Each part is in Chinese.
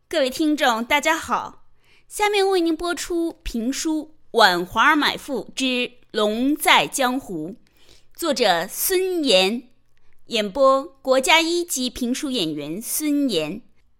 各位听众大家好，下面为您播出评书《婉华买妇之龙在江湖》，作者孙岩，演播国家一级评书演员孙岩。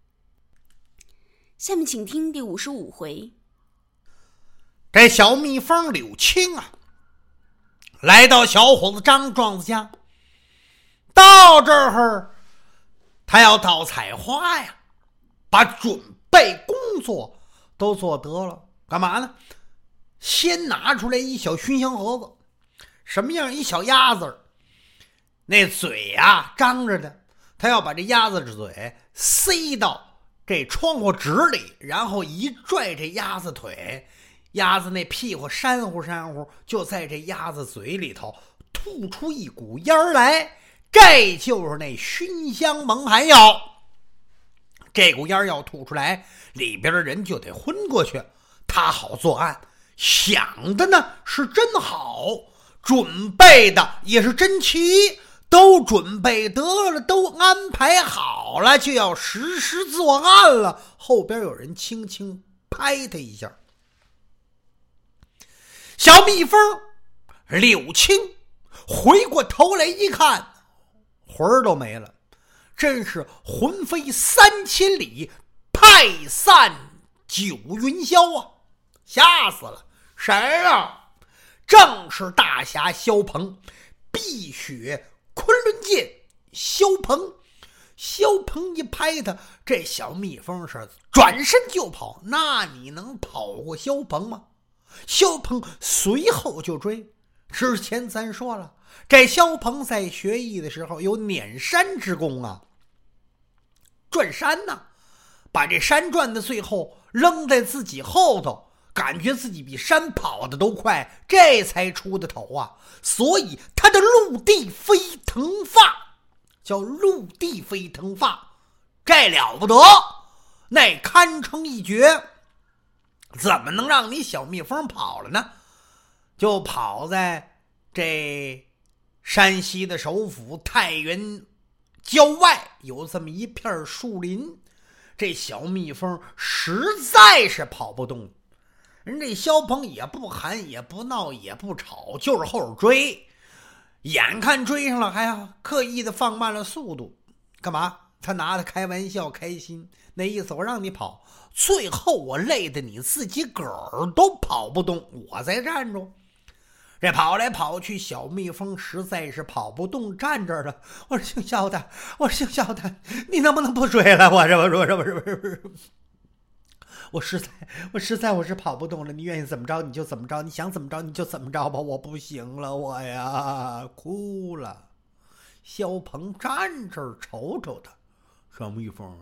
下面请听第55回。 这小蜜蜂柳青啊，来到小伙子张壮子家，到这儿他要倒采花呀，把准备工作都做得了。干嘛呢？先拿出来一小熏香盒子，什么样？一小鸭子，那嘴呀张着的，他要把这鸭子嘴塞到这窗户纸里，然后一拽这鸭子腿，鸭子那屁股扇呼扇呼，就在这鸭子嘴里头吐出一股烟来，这就是那熏香蒙汗药。这股烟要吐出来，里边的人就得昏过去，他好作案。想的呢是真好，准备的也是真齐，都准备得了，都安排好了，就要实施作案了。后边有人轻轻拍他一下，小蜜蜂柳青回过头来一看，魂儿都没了，真是魂飞3000里，派散九云霄啊！吓死了！谁啊？正是大侠萧鹏，碧血昆仑剑萧鹏。萧鹏一拍他，这小蜜蜂是转身就跑，那你能跑过萧鹏吗？萧鹏随后就追。之前咱说了，这萧鹏在学艺的时候有撵山之功啊，转山呢，把这山转的最后扔在自己后头，感觉自己比山跑的都快，这才出的头啊。所以他的陆地飞腾发叫陆地飞腾发，这了不得，那堪称一绝。怎么能让你小蜜蜂跑了呢？就跑在这山西的首府太原郊外有这么一片树林，这小蜜蜂实在是跑不动。人这萧鹏也不喊也不闹也不吵，就是后边追，眼看追上了还要刻意的放慢了速度，干嘛？他拿他开玩笑开心，那意思我让你跑，最后我累得你自己个儿都跑不动，我再站住。这跑来跑去，小蜜蜂实在是跑不动，站这儿了。我说姓肖的，你能不能不追了？我实在是跑不动了，你愿意怎么着你就怎么着，你想怎么着你就怎么着吧，我不行了，我呀哭了。萧鹏站这儿瞅瞅他，小蜜蜂，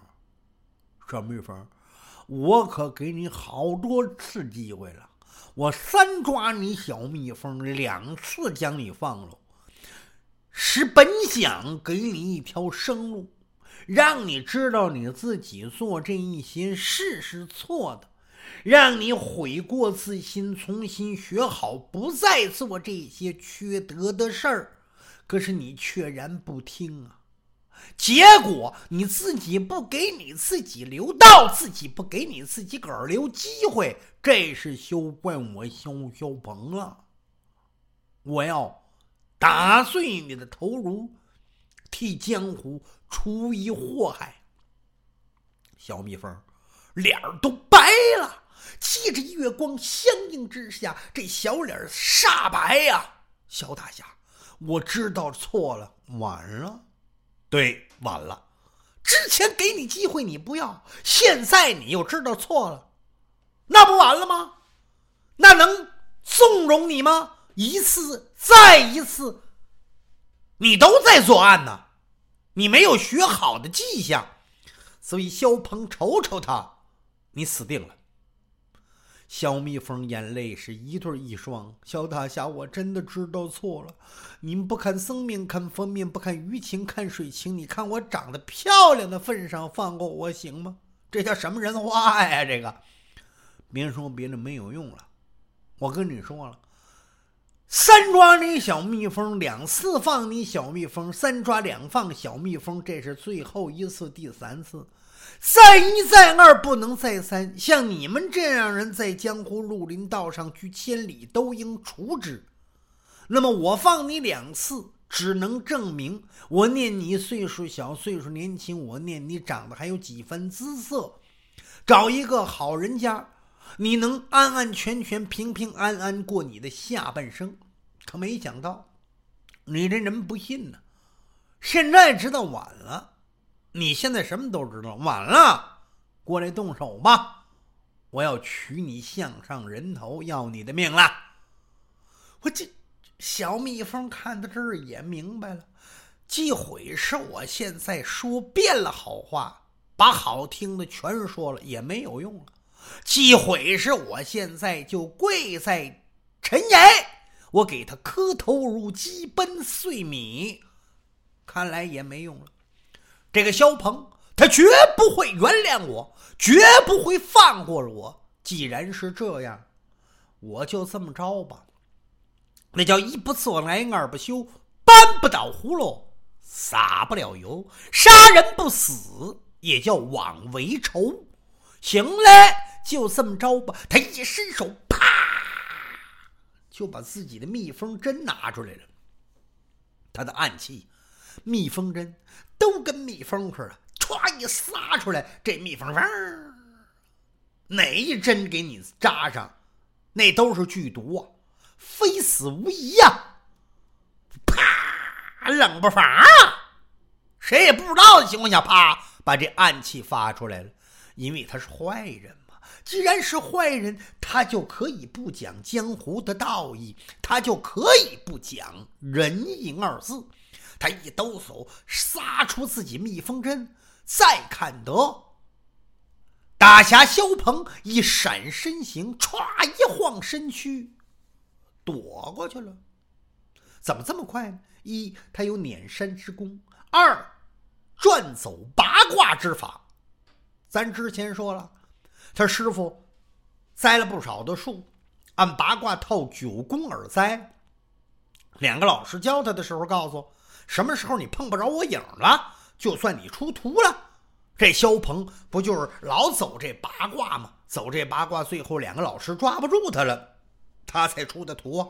我可给你好多次机会了，我3抓你小蜜蜂，2次将你放了，是本想给你一条生路，让你知道你自己做这一些事是错的，让你悔过自新，重新学好，不再做这些缺德的事儿。可是你却然不听啊！结果你自己不给你自己留道，自己不给你自己个儿留机会，这是休怪我萧鹏了。我要打碎你的头颅，替江湖除一祸害。小蜜蜂脸都白了，借着月光相映之下，这小脸煞白呀！萧大侠，我知道错了，晚了。对，晚了。之前给你机会你不要，现在你又知道错了，那不完了吗？那能纵容你吗？一次再一次，你都在作案呢，你没有学好的迹象。所以萧鹏瞅瞅他，你死定了。小蜜蜂眼泪是一对一双，萧大侠，我真的知道错了，您不看僧面看佛面，不看鱼情看水情，你看我长得漂亮的份上放过我行吗？这叫什么人话呀？这个别说别的没有用了，我跟你说了，3抓你小蜜蜂，2次放你小蜜蜂，3抓2放小蜜蜂，这是最后一次，第3次。 再一再二不能再三，像你们这样人在江湖绿林道上居千里，都应除之。那么我放你2次，只能证明我念你岁数小，岁数年轻，我念你长得还有几分姿色，找一个好人家，你能安安全全平平安安过你的下半生。可没想到你这人不信呢，现在知道晚了，你现在什么都知道晚了，过来动手吧，我要取你项上人头，要你的命了。我这小蜜蜂看到这儿也明白了，忌讳是我现在说遍了好话，把好听的全说了也没有用了，忌讳是我现在就跪在陈岩，我给他磕头如鸡奔碎米，看来也没用了。这个萧鹏他绝不会原谅我，绝不会放过我。既然是这样，我就这么着吧，那叫一不做来二不休，搬不倒葫芦撒不了油，杀人不死也叫枉为仇。行嘞，就这么着吧。他一伸手，啪，就把自己的蜜蜂针拿出来了。他的暗器蜜蜂针都跟蜜蜂似的，歘一撒出来，这蜜蜂哪一针给你扎上，那都是剧毒啊，非死无疑呀！啪，冷不防啊，谁也不知道的情况下，啪，把这暗器发出来了。因为他是坏人嘛，既然是坏人，他就可以不讲江湖的道义，他就可以不讲仁义2字。他一抖手撒出自己蜜蜂针，再看得大侠萧鹏一闪身形，歘一晃身躯躲过去了。怎么这么快呢？一，他有撵山之功；二，转走八卦之法。咱之前说了，他师傅栽了不少的树，按八卦套9宫而栽。2个老师教他的时候告诉，什么时候你碰不着我影了，就算你出徒了。这萧鹏不就是老走这八卦吗？走这八卦，最后2个老师抓不住他了，他才出的徒啊。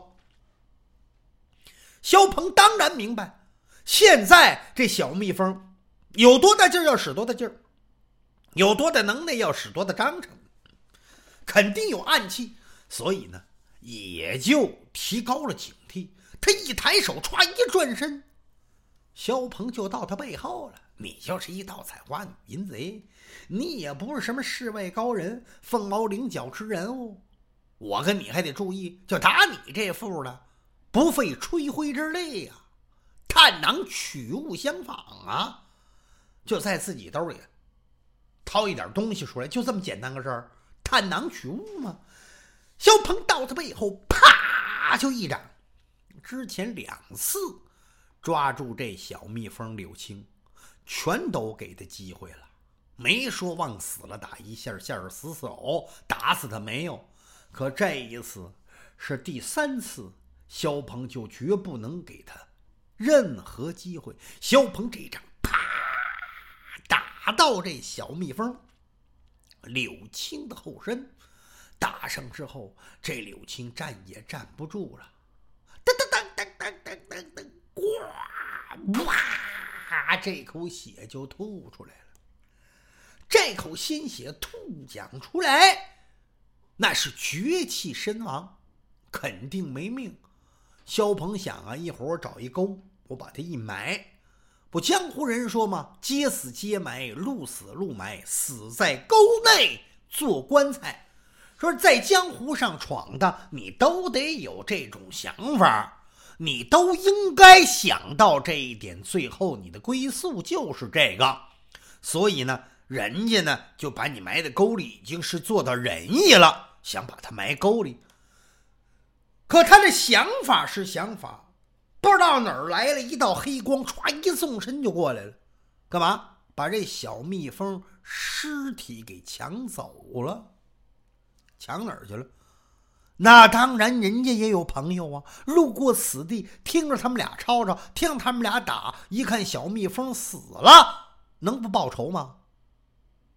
萧鹏当然明白，现在这小蜜蜂有多大劲儿要使多大劲儿，有多大能耐要使多大章程，肯定有暗器，所以呢也就提高了警惕。他一抬手，歘一转身，萧鹏就到他背后了。你就是一道采花女淫贼，你也不是什么世外高人，凤毛麟角之人物。我跟你还得注意，就打你这副的，不费吹灰之力啊，探囊取物相仿啊，就在自己兜里掏一点东西出来，就这么简单个事儿，探囊取物嘛。萧鹏到他背后，啪就一掌，之前2次抓住这小蜜蜂柳青，全都给他机会了，没说往死了打一下，下死手打死他没有。可这一次是第3次，萧鹏就绝不能给他任何机会。萧鹏这一掌啪打到这小蜜蜂柳青的后身，打上之后，这柳青站也站不住了，噔噔噔噔噔噔噔噔，呱哇，这口血就吐出来了。这口鲜血吐讲出来，那是绝气身亡，肯定没命。萧鹏想啊，一会儿我找一沟，我把他一埋。不江湖人说吗？街死街埋，路死路埋，死在沟内做棺材。说在江湖上闯的，你都得有这种想法，你都应该想到这一点，最后你的归宿就是这个。所以呢，人家呢就把你埋在沟里，已经是做到仁义了，想把他埋沟里。可他的想法是想法，不知道哪儿来了一道黑光，唰一纵身就过来了。干嘛？把这小蜜蜂尸体给抢走了。抢哪儿去了？那当然人家也有朋友啊，路过此地，听着他们俩吵吵，听着他们俩打，一看小蜜蜂死了，能不报仇吗？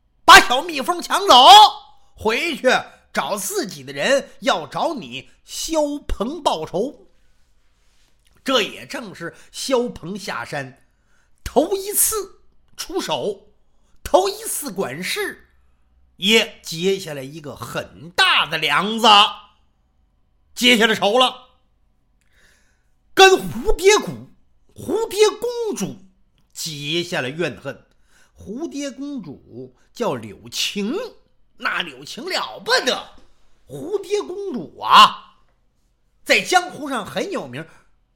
小蜜蜂抢走，回去找自己的人，要找你萧鹏报仇。这也正是萧鹏下山头一次出手，头一次管事，也结下来一个很大的梁子，结下了仇了。跟蝴蝶公主结下了怨恨。蝴蝶公主叫柳晴，那柳晴了不得，蝴蝶公主啊，在江湖上很有名。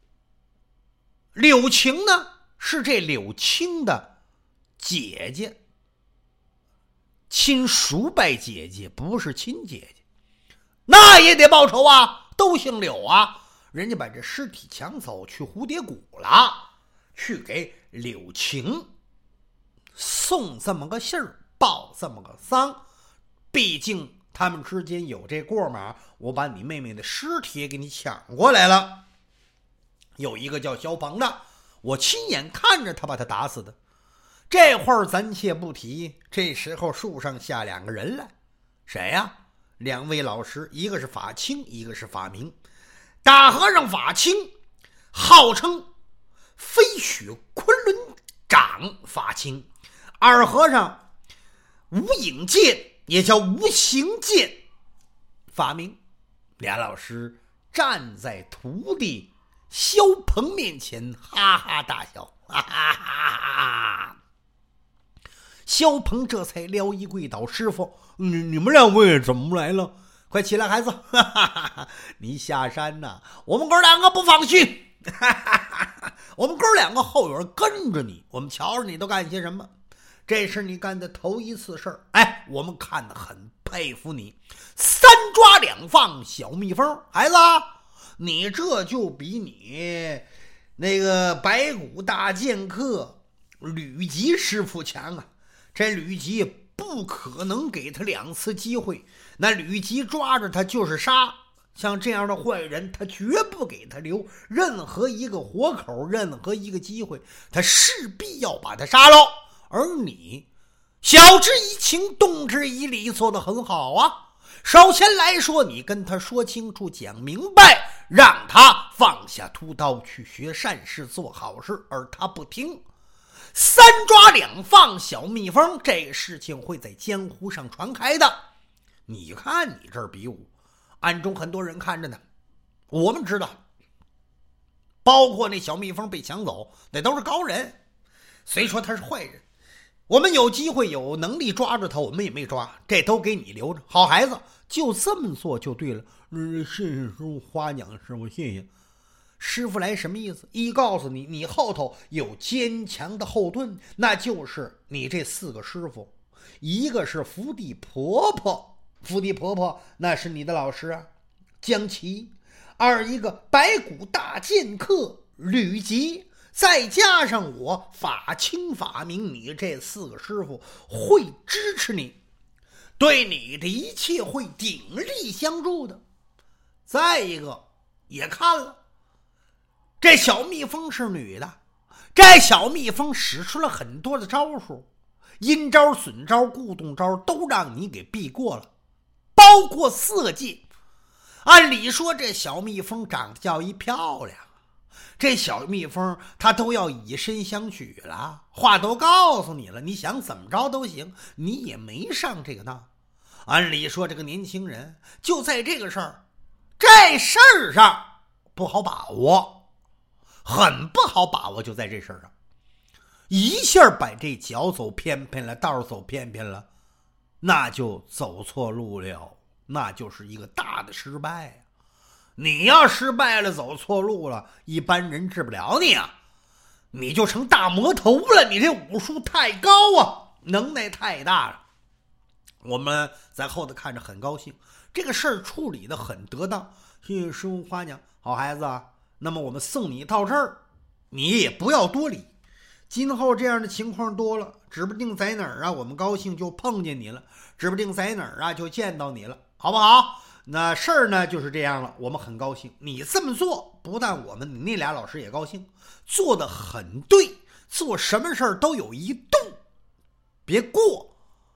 柳晴呢，是这柳青的姐姐，亲叔伯姐姐，不是亲姐姐，那也得报仇啊，都姓柳啊。人家把这尸体抢走去蝴蝶谷了，去给柳晴送这么个信儿，报这么个丧。毕竟他们之间有这过嘛，我把你妹妹的尸体给你抢过来了。有一个叫萧鹏的，我亲眼看着他把他打死的。这会儿咱且不提，这时候树上下两个人来，谁呀？两位老师，一个是法清，一个是法明。大和尚法清号称飞雪昆仑掌法清，二和尚无影剑也叫无形剑法明。俩老师站在徒弟萧鹏面前哈哈大笑，哈哈哈哈。萧鹏这才撩衣跪倒，师傅，你们两位怎么来了？快起来，孩子！哈哈哈，你下山呐，我们哥两个不放心。哈哈哈，我们哥两个后院跟着你，我们瞧着你都干些什么。这是你干的头一次事儿，哎，我们看得很佩服你。三抓两放小蜜蜂，孩子，你这就比你那个白骨大剑客吕吉师傅强啊！这吕吉不可能给他两次机会，那吕吉抓着他就是杀。像这样的坏人，他绝不给他留任何一个活口，任何一个机会，他势必要把他杀了。而你晓之以情，动之以理，做得很好啊。首先来说，你跟他说清楚，讲明白，让他放下屠刀去学善事，做好事，而他不听。三抓两放小蜜蜂，这个事情会在江湖上传开的。你看你这儿比武，暗中很多人看着呢。我们知道，包括那小蜜蜂被抢走，那都是高人，虽说他是坏人，我们有机会有能力抓住他，我们也没抓，这都给你留着。好孩子，就这么做就对了。谢谢师傅，花奖师傅，谢谢。师傅来什么意思？一告诉你，你后头有坚强的后盾，那就是你这四个师傅。一个是伏地婆婆，伏地婆婆那是你的老师啊，江琪。二一个白骨大剑客吕吉，再加上我法清法明，你这四个师傅会支持你，对你的一切会鼎力相助的。再一个也看了，这小蜜蜂是女的，这小蜜蜂使出了很多的招数，阴招损招固动招都让你给避过了，包括色戒。按理说这小蜜蜂长得叫一漂亮，这小蜜蜂她都要以身相许了，话都告诉你了，你想怎么着都行，你也没上这个当。按理说这个年轻人就在这个事儿上不好把握，很不好把握，就在这事儿上一下把这脚走偏偏了，道走偏偏了，那就走错路了，那就是一个大的失败。你要失败了，走错路了，一般人治不了你啊，你就成大魔头了，你这武术太高啊，能耐太大了。我们在后头看着很高兴，这个事儿处理得很得当，谢谢师傅夸奖。好孩子啊，那么我们送你到这儿，你也不要多礼，今后这样的情况多了，指不定在哪儿啊，我们高兴就碰见你了，指不定在哪儿啊就见到你了，好不好？那事儿呢就是这样了，我们很高兴你这么做，不但我们，你那俩老师也高兴，做得很对，做什么事儿都有一度，别过。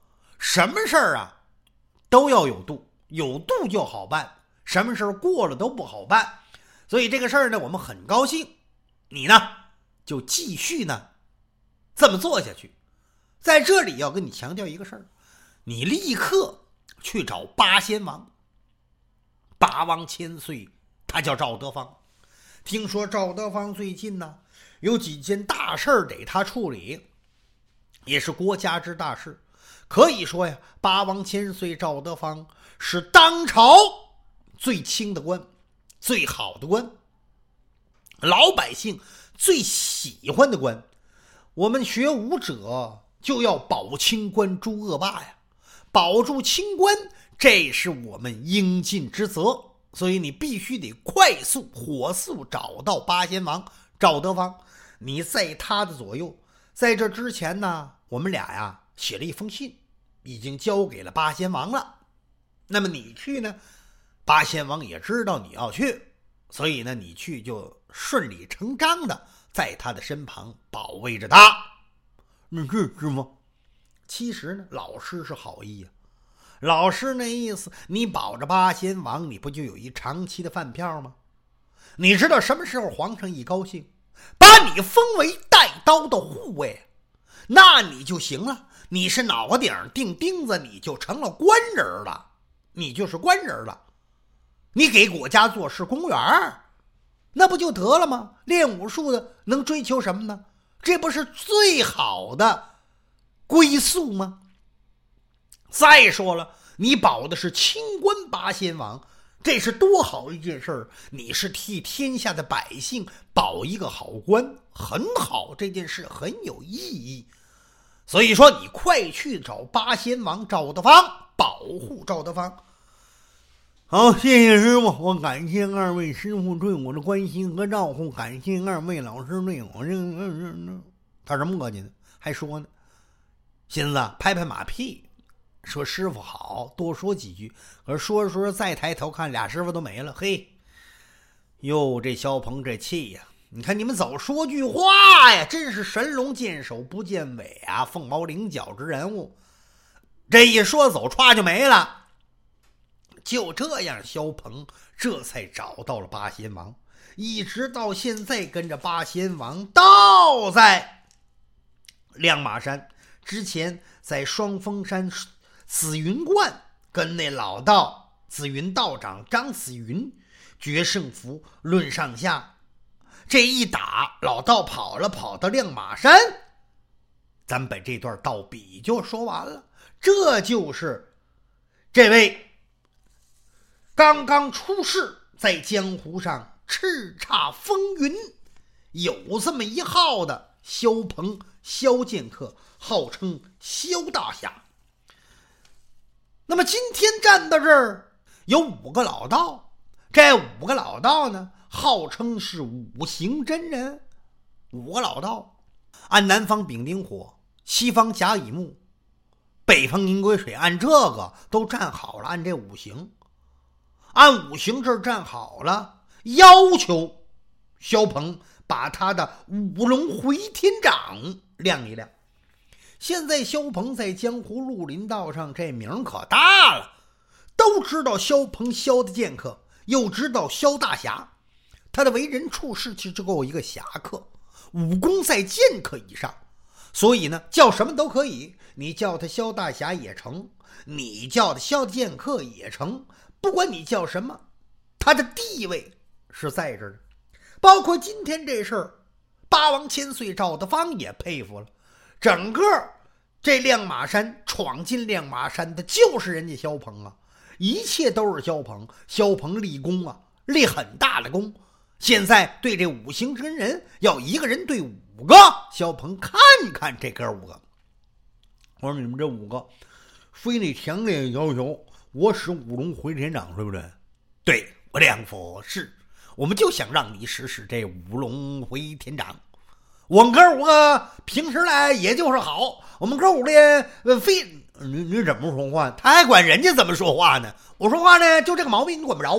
什么事儿啊都要有度，有度就好办，什么事儿过了都不好办。所以这个事儿呢，我们很高兴，你呢就继续呢这么做下去。在这里要跟你强调一个事儿，你立刻去找八仙王。八王千岁他叫赵德芳，听说赵德芳最近呢有几件大事得他处理，也是国家之大事。可以说呀，八王千岁赵德芳是当朝最清的官，最好的官，老百姓最喜欢的官。我们学武者就要保清官诛恶霸呀，保住清官，这是我们应尽之责。所以你必须得快速火速找到八仙王赵德芳，你在他的左右。在这之前呢，我们俩呀写了一封信，已经交给了八仙王了。那么你去呢，八仙王也知道你要去，所以呢你去就顺理成章的在他的身旁保卫着他。是吗？其实呢，老师是好意呀。老师那意思，你保着八仙王，你不就有一长期的饭票吗？你知道什么时候皇上一高兴，把你封为带刀的护卫，那你就行了。你是脑顶钉钉子，你就成了官人了，你就是官人了。你给国家做事公务员，那不就得了吗？练武术的能追求什么呢？这不是最好的归宿吗？再说了，你保的是清官八仙王，这是多好一件事儿！你是替天下的百姓保一个好官，很好，这件事很有意义。所以说你快去找八仙王赵德芳，保护赵德芳。好，谢谢师傅，我感谢二位师傅对我的关心和照顾，感谢二位老师对我他什么磨叽呢？还说呢，心子拍拍马屁，说师傅好，多说几句。可是说着说着再抬头看，俩师傅都没了。嘿，哟，这萧鹏这气呀！你看你们早说句话呀，真是神龙见首不见尾啊，凤毛麟角之人物。这一说走，歘就没了。就这样，萧鹏这才找到了八仙王，一直到现在跟着八仙王到在亮马山。之前在双峰山紫云观跟那老道紫云道长张紫云决胜负论上下，这一打老道跑到亮马山，咱把这段道比就说完了。这就是这位刚刚出世，在江湖上叱咤风云，有这么一号的萧鹏萧剑客，号称萧大侠。那么今天站到这儿有5个老道，这5个老道呢，号称是五行真人。5个老道，按南方丙丁火，西方甲乙木，北方银癸水，按这个都站好了，按这五行，按五行这站好了，要求萧鹏把他的五龙回天掌亮一亮。现在萧鹏在江湖绿林道上这名可大了，都知道萧鹏萧的剑客，又知道萧大侠，他的为人处事就够一个侠客，武功在剑客以上。所以呢，叫什么都可以，你叫他萧大侠也成，你叫他萧剑客也成，不管你叫什么，他的地位是在这儿的。包括今天这事儿，八王千岁赵德芳也佩服了。整个这亮马山闯进亮马山的就是人家萧鹏啊，一切都是萧鹏。萧鹏立功啊，立很大的功。现在对这五行真人，要一个人对5个，萧鹏看看这哥5个。我说你们这5个非得强烈要求我使五龙回天掌，对不对？对，我亮佛是，我们就想让你使这五龙回天掌。我们哥5个平时来也就是好，我们哥5个非你怎么说话？他还管人家怎么说话呢？我说话呢就这个毛病，你管不着。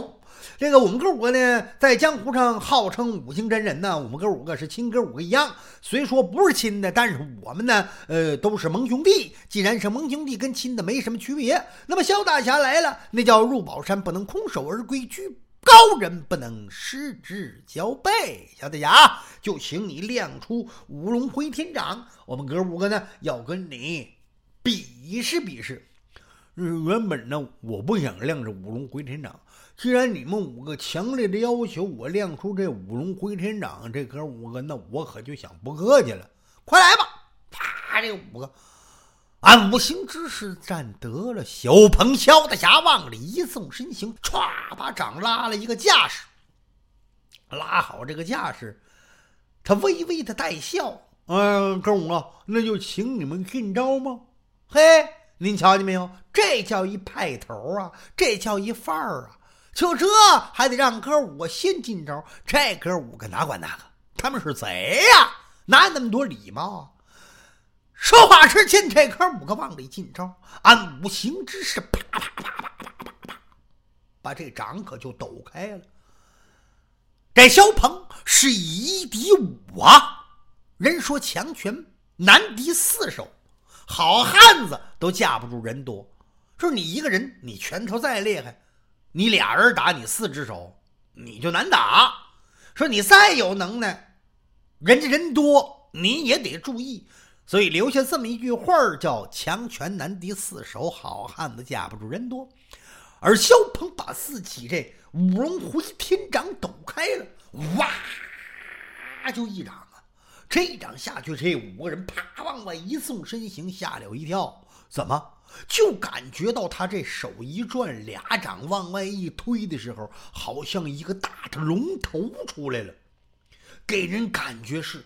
这个我们哥五个呢，在江湖上号称五行真人呢，我们哥五个是亲哥五个一样，虽说不是亲的，但是我们呢，都是盟兄弟。既然是盟兄弟，跟亲的没什么区别。那么萧大侠来了，那叫入宝山不能空手而归，居高人不能失之交臂。萧大侠，就请你亮出五龙回天掌，我们哥五个呢，要跟你比试比试。原本呢，我不想亮这五龙回天掌，既然你们五个强烈的要求我亮出这五龙回天掌，这哥五个那我可就想不客气了，快来吧！啪，这五个按五行之势站得了。小鹏萧大侠往里一纵身形，歘，把掌拉了一个架势，拉好这个架势，他微微的带笑，哥五个，那就请你们进招吗？嘿，您瞧见没有？这叫一派头啊，这叫一范儿啊！就这还得让哥五个先进招，这哥五个哪管那个？他们是贼呀，哪有那么多礼貌啊？说话之间，这哥五个往里进招，按五行之势，啪啪啪啪啪啪啪，把这掌可就抖开了。这萧鹏是以1敌5啊，人说强权难敌4手。好汉子都架不住人多，说你一个人，你拳头再厉害，你俩人打你4只手，你就难打。说你再有能耐，人家人多，你也得注意。所以留下这么一句话，叫强拳难敌4手，好汉子架不住人多。而萧鹏把自己这五龙回天掌抖开了，哇，就一掌。这一掌下去，这5个人啪往外一纵身形，吓了一跳。怎么就感觉到他这手一转，俩掌往外一推的时候，好像一个大的龙头出来了，给人感觉是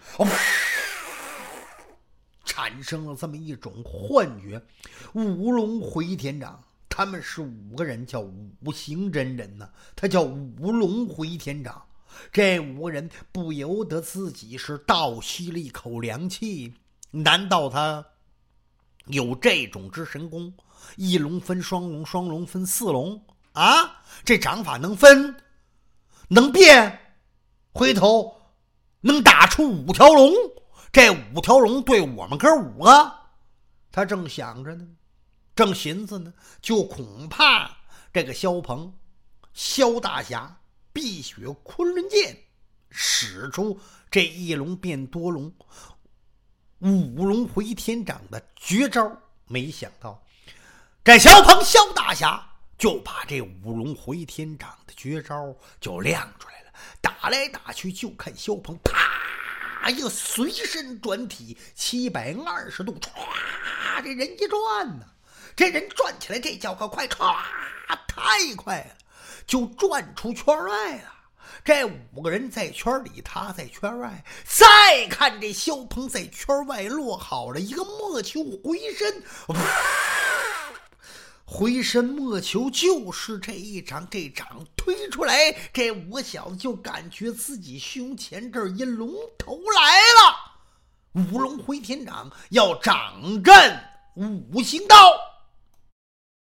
产生了这么一种幻觉。五龙回天掌，他们是5个人，叫五行真人呢，他叫五龙回天掌。这5个人不由得自己是倒吸了一口凉气，难道他有这种之神功？一龙分双龙，双龙分4龙啊！这掌法能分，能变，回头能打出5条龙。这5条龙对我们哥5个，他正想着呢，正寻思呢，就恐怕这个萧鹏、萧大侠碧血昆仑剑使出这一龙变多龙、五龙回天掌的绝招，没想到这萧鹏萧大侠就把这五龙回天掌的绝招就亮出来了。打来打去，就看萧鹏啪一个随身转体720度，唰，这人一转呢，这人转起来这叫个快，唰，太快了，就转出圈外了。这5个人在圈里，他在圈外。再看这萧鹏在圈外落好了一个莫球回身，回身莫球就是这一掌，这掌推出来，这5个小子就感觉自己胸前这一龙头来了。五龙回天掌要掌震5行刀。